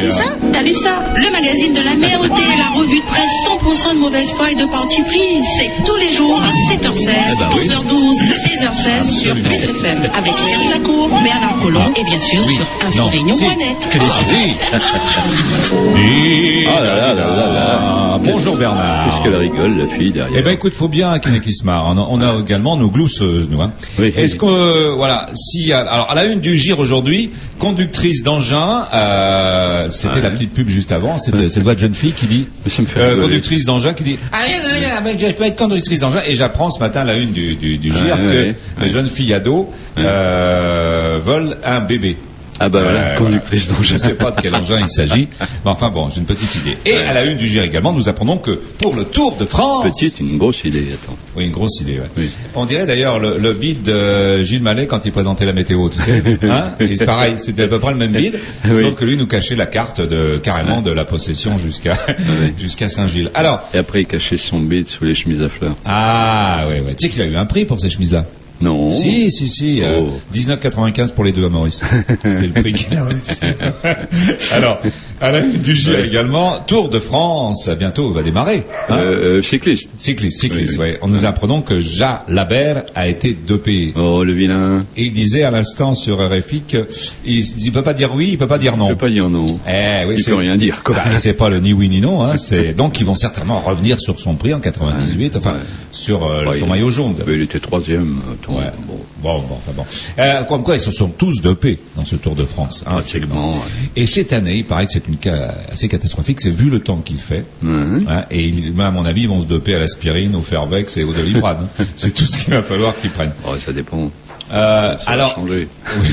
vu ça? T'as lu ça? Le magazine de la merde et la revue de presse 100% de mauvaise foi et de parti pris. C'est tous les jours à 7h16, 12h12 et 16h16 sur PSFM avec Serge Lacour, Bernard Collomb et bien sûr sur inforéunion.net. Oh là là là là. Bonjour Bernard. Qu'est-ce qu'elle rigole, la fille derrière? Eh ben écoute, faut bien qu'il se marre. On a également nos glousseuses, nous. Hein. Oui. Est-ce que voilà, si alors à la une du GIR aujourd'hui, conductrice d'engin, c'était la petite pub juste avant, c'était cette voix de jeune fille qui dit conductrice d'engin qui dit je peux être conductrice d'engin et j'apprends ce matin à la une du GIR que les jeunes filles ados veulent un bébé. Ah bah voilà, conductrice d'engin. Je ne sais pas de quel engin il s'agit, mais enfin bon, j'ai une petite idée. Et à la une du GIR également, nous apprenons que pour le Tour de France... Une grosse idée, attends. Oui, une grosse idée, ouais. Oui. On dirait d'ailleurs le bide de Gilles Mallet quand il présentait la météo, tu sais. Hein, c'est pareil, c'était à peu près le même bide, sauf que lui nous cachait la carte carrément de la possession jusqu'à Saint-Gilles. Alors... Et après il cachait son bide sous les chemises à fleurs. Ah, ouais. Tu sais qu'il a eu un prix pour ces chemises-là. Non. Si. 19,95 pour les deux à Maurice. C'était le prix qu'il a réussi. Alors, à la une du GIR également, Tour de France, bientôt va démarrer. Hein Cycliste, oui. On nous apprenons que Jalabert a été dopé. Oh, le vilain. Et il disait à l'instant sur RFI qu'il peut pas dire oui, il peut pas dire non. Il peut pas dire non. Il peut rien dire, quoi. C'est pas le ni oui ni non, hein. Donc ils vont certainement revenir sur son prix en 98, sur son maillot jaune. Il était troisième. Ouais. Bon. Comme quoi, ils se sont tous dopés dans ce Tour de France. Hein, pratiquement. Ouais. Et cette année, il paraît que c'est une cas assez catastrophique. C'est vu le temps qu'il fait. Hein, et à mon avis, ils vont se doper à l'aspirine, au Fervex et au Doliprane. Hein. C'est tout ce qu'il va falloir qu'ils prennent. Ça dépend. Alors, oui.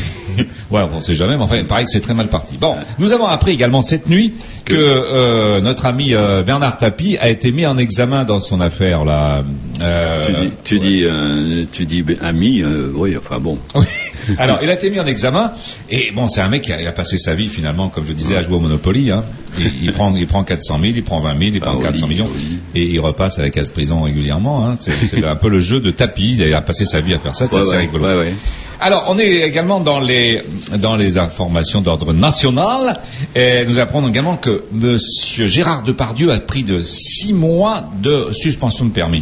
On sait jamais, mais enfin, il paraît que c'est très mal parti. Bon, nous avons appris également cette nuit que notre ami Bernard Tapie a été mis en examen dans son affaire là. Tu dis ami, oui, enfin bon. Oui. Alors, il a été mis en examen et bon, c'est un mec qui a passé sa vie finalement, comme je disais, à jouer au Monopoly. Hein. Il prend 400 000, il prend 20 000, il prend 400 millions et il repasse à la case prison régulièrement. Hein. C'est un peu le jeu de Tapie. Il a passé sa vie à faire ça. C'est assez rigolo. Ouais. Alors, on est également dans les informations d'ordre national. Et nous apprenons également que Monsieur Gérard Depardieu a pris de 6 mois de suspension de permis.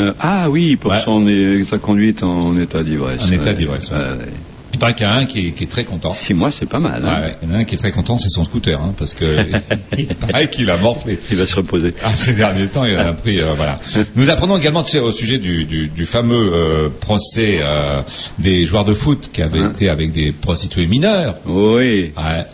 Pour sa conduite en état d'ivresse. En état d'ivresse. Il paraît qu'il y en a un qui est très content. 6 mois, c'est pas mal. Hein. Il y en a un qui est très content, c'est son scooter, hein, parce que il paraît qu'il a morflé. Il va se reposer. Ces derniers temps, il a pris, voilà. Nous apprenons également, tu sais, au sujet du fameux procès des joueurs de foot qui avaient été avec des prostituées mineures. Oui.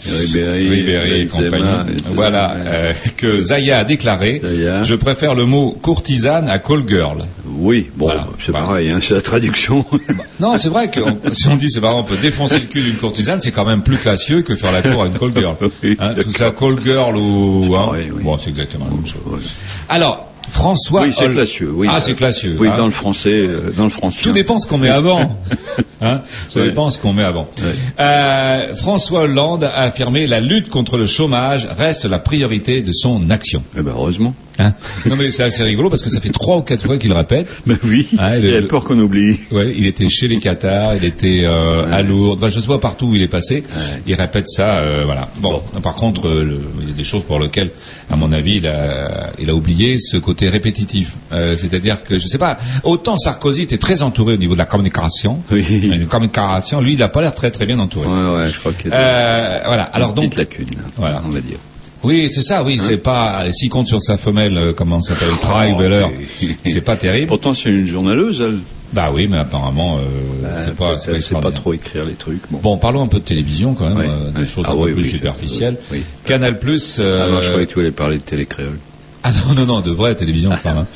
Ribéry et compagnie. Voilà, que Zaya a déclaré. Je préfère le mot courtisane à call girl. Oui, bon, c'est pareil, hein, c'est la traduction. Non, c'est vrai que si on dit, c'est on peut défoncer le cul d'une courtisane, c'est quand même plus classieux que faire la cour à une call girl. Hein, tout ça, call girl ou... Hein, bon, c'est exactement la même chose. Oui. Alors, François... Oui, c'est classieux. Oui, c'est classieux. Oui, dans le français, Tout dépend ce qu'on met avant. Hein, ça dépend ce qu'on met avant. Ouais. François Hollande a affirmé la lutte contre le chômage reste la priorité de son action. Eh ben, heureusement. Hein non mais c'est assez rigolo parce que ça fait 3 ou 4 fois qu'il le répète. Ben oui. Il a peur qu'on oublie. Ouais, il était chez les Qatars, il était à Lourdes. Enfin, je sais pas partout où il est passé. Ouais. Il répète ça. Voilà. Bon. Par contre, il y a des choses pour lesquelles, à mon avis, il a oublié ce côté répétitif. C'est-à-dire que je sais pas. Autant Sarkozy était très entouré au niveau de la communication. Oui. Une communication, lui, il a pas l'air très très bien entouré. Ouais, je crois qu'il y a voilà. Alors donc. Petite lacune. Voilà, on va dire. Oui, c'est ça, oui, c'est pas, s'il compte sur sa femelle, comment ça s'appelle, Traibeler, c'est pas terrible. Pourtant, c'est une journaleuse, elle. Bah oui, mais apparemment, c'est pas trop écrire les trucs. Bon, parlons un peu de télévision, quand même, des choses un peu plus superficielles. Oui. Canal+. Non, je croyais que tu voulais parler de télécréole. Ah non, de vraie télévision, je parle.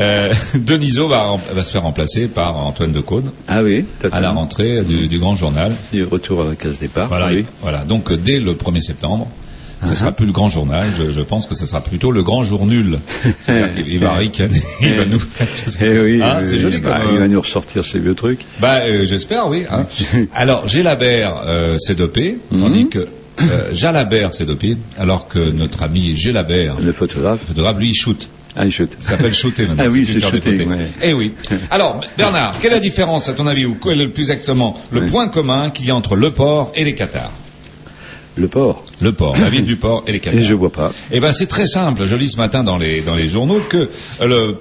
Deniso va se faire remplacer par Antoine Decaune. Ah oui, à la rentrée du Grand Journal. Du retour à la case départ. Voilà, donc dès le 1er septembre. Ce sera plus le grand journal, je pense que ce sera plutôt le grand jour nul. C'est-à-dire qu'il va ricaner, il va nous faire... c'est joli comme... il va nous ressortir ces vieux trucs. J'espère, oui. Hein. Alors, Gélabert s'est dopé, tandis que Jalabert s'est dopé, alors que notre ami Gélabert, le photographe, lui, il shoot. Ah, il shoot. Ça s'appelle shooter maintenant. Ah oui, c'est shooter. Eh oui. Alors, Bernard, quelle est la différence, à ton avis, ou quel est plus exactement le point commun qu'il y a entre le port et les Qatars? Le port. Le port, la ville du port et les Qatars. Et je vois pas. Eh ben c'est très simple. Je lis ce matin dans les journaux que le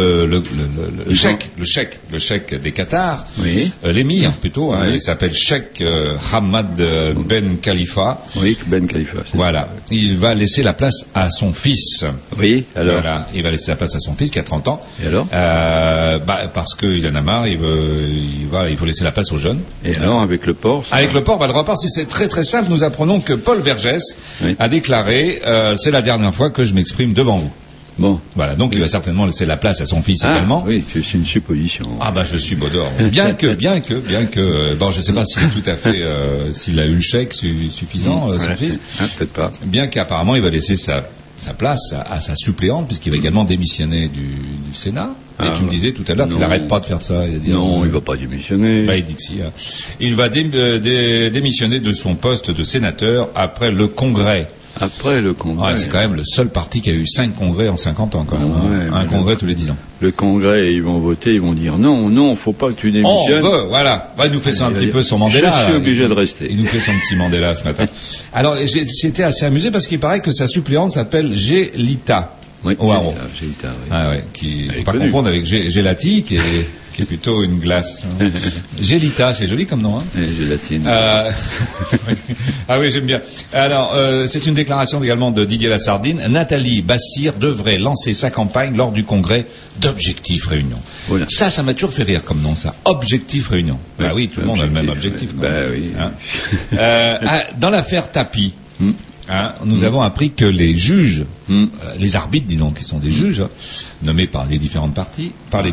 cheikh des Qatars, oui. L'émir plutôt, oui. Il s'appelle Cheikh Hamad Ben Khalifa. Oui, Ben Khalifa. Voilà, il va laisser la place à son fils. Oui, alors. Voilà, il va laisser la place à son fils qui a 30 ans. Et alors parce qu'il en a marre, il faut laisser la place aux jeunes. Et alors avec le port Avec le port, le report, c'est très très simple. Nous apprenons que Paul Vergès a déclaré c'est la dernière fois que je m'exprime devant vous. Bon. Voilà, donc il va certainement laisser la place à son fils également. Oui, c'est une supposition. Ah bah je suis Baudor. Bien que, bon je sais pas s'il est tout à fait, s'il a eu le chèque suffisant, son fils. Peut-être pas. Bien qu'apparemment il va laisser sa place à sa suppléante, puisqu'il va également démissionner du Sénat. Et tu me disais tout à l'heure qu'il n'arrête pas de faire ça. Non, il va pas démissionner. Bah, il dit que si. Hein. Il va démissionner de son poste de sénateur après le Congrès. Après le Congrès. Ouais, c'est quand même le seul parti qui a eu 5 congrès en 50 ans, quand même. Un congrès tous les 10 ans. Le Congrès, ils vont voter, ils vont dire non, faut pas que tu démissionnes. On veut, voilà. Il nous fait ça un petit peu son Mandela. Je suis obligé de rester. Il nous fait son petit Mandela ce matin. Alors, j'étais assez amusé parce qu'il paraît que sa suppléante s'appelle Gélita. Oui, Gélita, oui. Ah ouais, qui, faut pas confondre avec Gélati, qui est plutôt une glace. Gélita, c'est joli comme nom, hein. Gélatine. Ah oui, j'aime bien. Alors, c'est une déclaration également de Didier Lassardine. Nathalie Bassir devrait lancer sa campagne lors du congrès d'Objectif Réunion. Voilà. Ça m'a toujours fait rire comme nom, ça. Objectif Réunion. Bah oui, tout le monde a le même objectif. Oui. Hein. Dans l'affaire Tapi, nous avons appris que les juges, les arbitres, disons, qui sont des juges, nommés par les différents partis,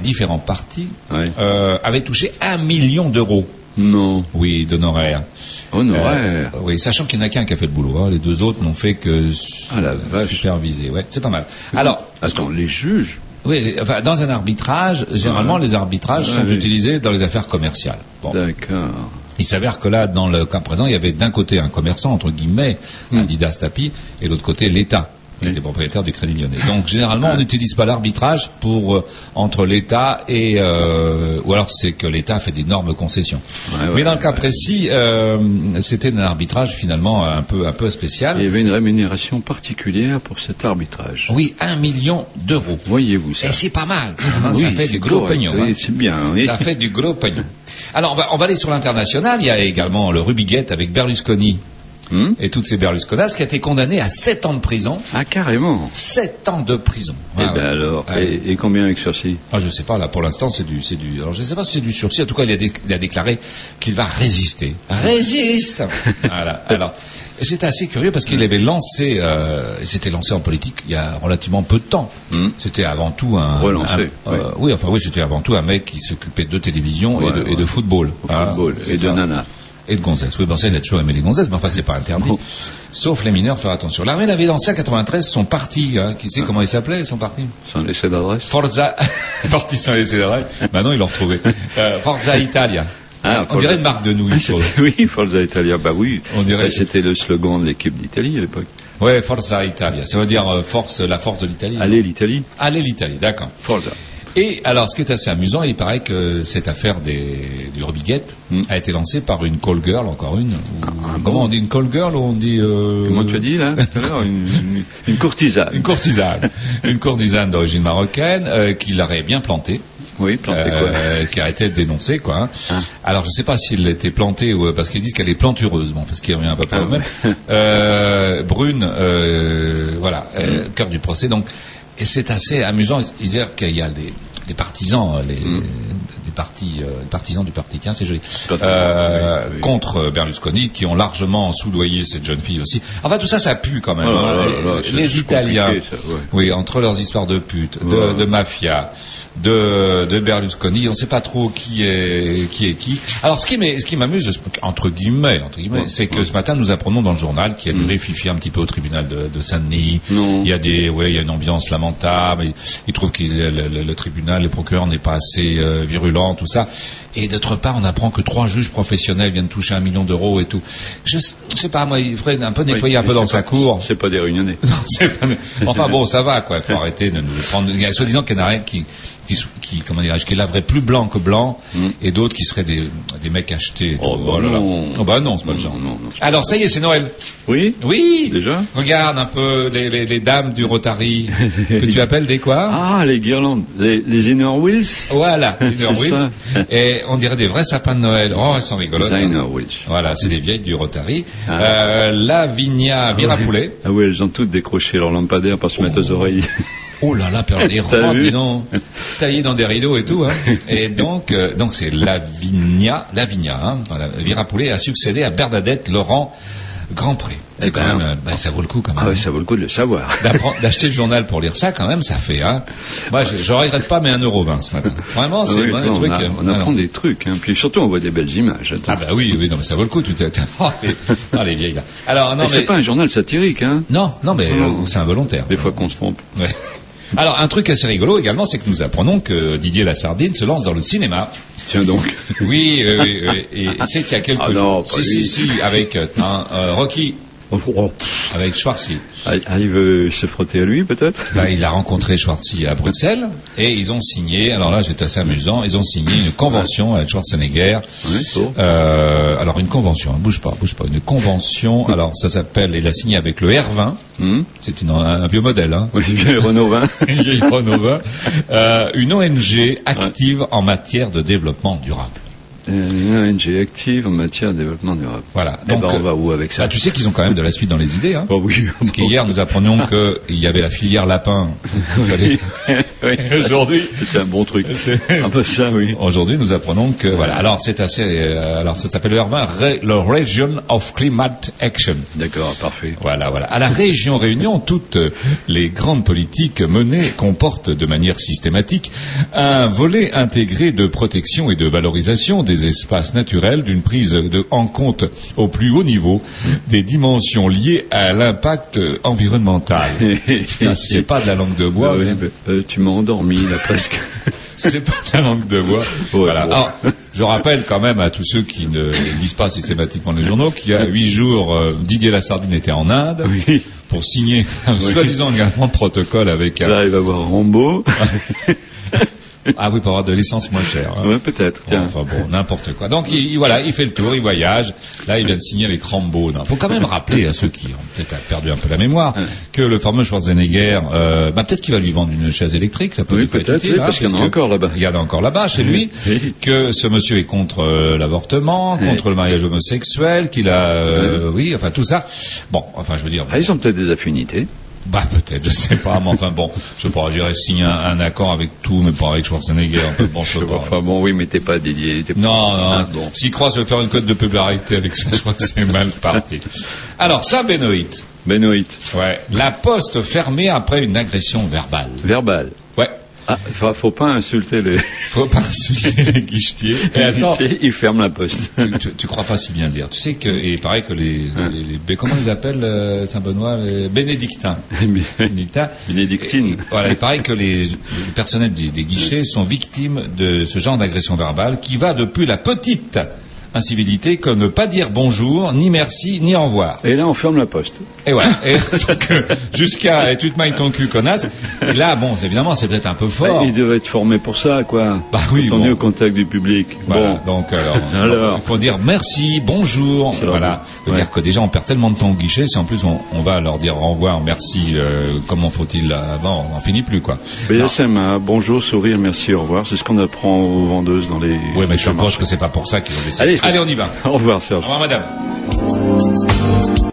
avaient touché 1 million d'euros. Non. Oui, d'honoraires. Honoraires. Oui, sachant qu'il n'y en a qu'un qui a fait le boulot. Hein. Les 2 autres n'ont fait que superviser. Ouais, c'est pas mal. Alors, attends, les juges. Oui, enfin, dans un arbitrage, généralement, les arbitrages sont utilisés dans les affaires commerciales. Bon. D'accord. Il s'avère que là, dans le cas présent, il y avait d'un côté un commerçant, entre guillemets, Adidas Tapi, et de l'autre côté l'État, qui était propriétaire du Crédit Lyonnais. Donc, généralement, on n'utilise pas l'arbitrage entre l'État et, ou alors c'est que l'État fait d'énormes concessions. Mais dans le cas précis, c'était un arbitrage finalement un peu spécial. Il y avait une rémunération particulière pour cet arbitrage. Oui, 1 million d'euros. Voyez-vous ça. Et c'est pas mal. Ça fait du gros pognon. Oui, c'est bien. Oui. Ça fait du gros pognon. Alors, on va aller sur l'international. Il y a également le Rubiguette avec Berlusconi. Et toutes ces Berlusconas qui a été condamné à 7 ans de prison. Ah, carrément. 7 ans de prison. Alors, et combien avec sursis? Je sais pas, là, pour l'instant, c'est du, alors je sais pas si c'est du sursis. En tout cas, il a déclaré qu'il va résister. Résiste! Voilà. Alors, et c'est assez curieux parce qu'il avait lancé, s'était lancé en politique il y a relativement peu de temps. C'était avant tout c'était avant tout un mec qui s'occupait de télévision et de football. Et de nana. Et de gonzesses. Oui, il a toujours aimé les gonzesses, mais enfin, c'est pas interdit. Sauf les mineurs, faire attention. Là, il avait lancé en 93 son parti, qui sait comment il s'appelait, son parti? Sans laisser d'adresse. Forza, parti sans laisser d'adresse. Maintenant, ils l'ont retrouvé. Forza Italia. On dirait une marque de nouilles. Oui, Forza Italia, bah oui. On dirait. C'était le slogan de l'équipe d'Italie à l'époque. Ouais, Forza Italia. Ça veut dire la force de l'Italie. Allez l'Italie. Allez l'Italie, d'accord. Forza. Et alors, ce qui est assez amusant, il paraît que cette affaire du Rubiguette a été lancée par une call girl, encore une. Comment on dit, une call girl ou on dit... Comment tu as dit, là une courtisane. Une courtisane. Une courtisane d'origine marocaine qui l'aurait bien plantée. Oui, plantée quoi. Qui a été dénoncée, quoi. Alors, je ne sais pas s'il était plantée ou parce qu'ils disent qu'elle est plantureuse, bon, parce qu'il revient à peu près au même. Brune, cœur du procès, donc... Et c'est assez amusant. Ils disent qu'il y a des partisans, des partisans du parti, tiens, c'est joli, contre Berlusconi, qui ont largement soudoyé cette jeune fille aussi. Enfin, tout ça, ça pue quand même. Les Italiens, oui, entre leurs histoires de pute, de mafia, de Berlusconi, on ne sait pas trop qui est qui. Alors, ce qui m'amuse, entre guillemets, c'est que ce matin, nous apprenons dans le journal qu'il y a du réfifi un petit peu au tribunal de Saint-Denis. Il y a une ambiance lamentable. Ils trouvent que le tribunal, les procureurs n'est pas assez virulent, tout ça. Et d'autre part, on apprend que 3 juges professionnels viennent toucher 1 million d'euros et tout. Je sais pas, moi, il faudrait un peu nettoyer un peu dans sa cour. C'est pas des Réunionnais. Enfin bon, ça va, quoi. Il faut arrêter de nous prendre. Soi-disant qu'il y en a rien qui comment dirais-je, qui laveraient plus blanc que blanc, et d'autres qui seraient des mecs achetés. Non, c'est pas le genre. Non. Alors, ça y est, c'est Noël. Oui. Déjà. Regarde un peu les dames du Rotary, que tu appelles des quoi? Ah, les guirlandes, les Inner Wheels. Voilà, les Inner Wheels. Et on dirait des vrais sapins de Noël. Oh, elles sont rigolotes. Les Inner Wheels. Voilà, c'est des vieilles du Rotary. Lavinia Virapoulet. Ah oui, elles ont toutes décroché leur lampadaire pour se mettre aux oreilles. Oh là là, puis alors les robes, dis donc, taillées dans des rideaux et tout, hein. Et donc c'est Lavinia, hein, voilà, Virapoulet a succédé à Bernadette Laurent Grandpré. C'est quand même, ça vaut le coup quand même. Ah oui, ça vaut le coup de le savoir. D'acheter le journal pour lire ça, quand même, ça fait, hein. Moi, je regrette pas, mais 1,20 € ce matin. Vraiment, c'est un truc. On apprend des trucs, hein. Puis surtout, on voit des belles images. Attends. Ah bah oui, non, mais ça vaut le coup, les vieilles, là. Alors, non, mais. C'est pas un journal satirique, hein. Non, mais c'est involontaire. Des fois qu'on se trompe. Ouais. Alors, un truc assez rigolo également, c'est que nous apprenons que Didier Lassardine se lance dans le cinéma. Tiens donc. Oui, et c'est qu'il y a quelques jours. Si, avec Rocky. Avec Schwarzy. Il veut se frotter à lui, peut-être? Il a rencontré Schwarzy à Bruxelles, et ils ont signé, alors là, c'est assez amusant, ils ont signé une convention avec Schwarzenegger. Alors, une convention, bouge pas, une convention, alors ça s'appelle, il a signé avec le R20, c'est un vieux modèle, hein. Oui, vieille Renault 20. Vieille Renault 20. Une ONG active en matière de développement durable. Une ONG active en matière de développement durable. Voilà. Donc, on va où avec ça? Tu sais qu'ils ont quand même de la suite dans les idées, hein. Oh oui. Parce qu'hier, nous apprenions qu'il y avait la filière lapin. Oui, aujourd'hui. C'était un bon truc. Un peu ça, oui. Aujourd'hui, nous apprenons que, voilà. Alors, c'est assez, alors, ça s'appelle le R20, le Region of Climate Action. D'accord, parfait. Voilà. À la région Réunion, toutes les grandes politiques menées comportent de manière systématique un volet intégré de protection et de valorisation des espaces naturels, d'une prise en compte au plus haut niveau des dimensions liées à l'impact environnemental. Putain, si c'est pas de la langue de bois. Tu m'as endormi là presque. C'est pas de la langue de bois. Voilà. Alors, je rappelle quand même à tous ceux qui ne lisent pas systématiquement les journaux qu'il y a 8 jours, Didier Lassardine était en Inde pour signer un soi-disant engagement de protocole avec. Là, il va voir Rambo. Ah oui, pour avoir de l'essence moins chère. Hein. Oui, peut-être. Enfin bon, n'importe quoi. Donc il fait le tour, il voyage. Là, il vient de signer avec Rambo. Il faut quand même rappeler à ceux qui ont peut-être perdu un peu la mémoire que le fameux Schwarzenegger, peut-être qu'il va lui vendre une chaise électrique. Ça peut être utile, parce qu'il y en a encore là-bas. Il y en a encore là-bas chez lui. Que ce monsieur est contre l'avortement, contre le mariage homosexuel, qu'il a, enfin tout ça. Bon, enfin je veux dire. Ils ont peut-être des affinités. Peut-être, je sais pas, mais enfin bon, je pourrais signer un accord avec tout, mais pas avec Schwarzenegger. Mais t'es pas dédié. Non. S'il croit se faire une cote de popularité avec ça, je crois que c'est mal parti. Alors, ça, Benoît. Ouais. La poste fermée après une agression verbale. Verbale. Ouais. Faut pas insulter les guichetiers. Et attends, ils ferment la poste. Tu crois pas si bien dire. Tu sais que, et il paraît que les comment ils appellent Saint-Benoît, les bénédictins. Bénédictines. Voilà, il paraît que les personnels des guichets sont victimes de ce genre d'agression verbale qui va depuis la petite incivilité comme ne pas dire bonjour, ni merci, ni au revoir. Et là, on ferme la poste. Et voilà. Et jusqu'à et tu te mailles ton cul, connasse. Et là, évidemment, c'est peut-être un peu fort. Il devait être formé pour ça, quoi. Oui. Quand on est au contact du public. Voilà. Donc, alors, il faut dire merci, bonjour. Voilà. Il faut dire que déjà, on perd tellement de temps au guichet. Si en plus, on va leur dire au revoir, merci, comment faut-il avant, on n'en finit plus, quoi. BSM, bonjour, sourire, merci, au revoir. C'est ce qu'on apprend aux vendeuses dans les. Oui, mais je pense que c'est pas pour ça qu'ils ont décidé. Allez, on y va. Au revoir, Serge. Au revoir, madame.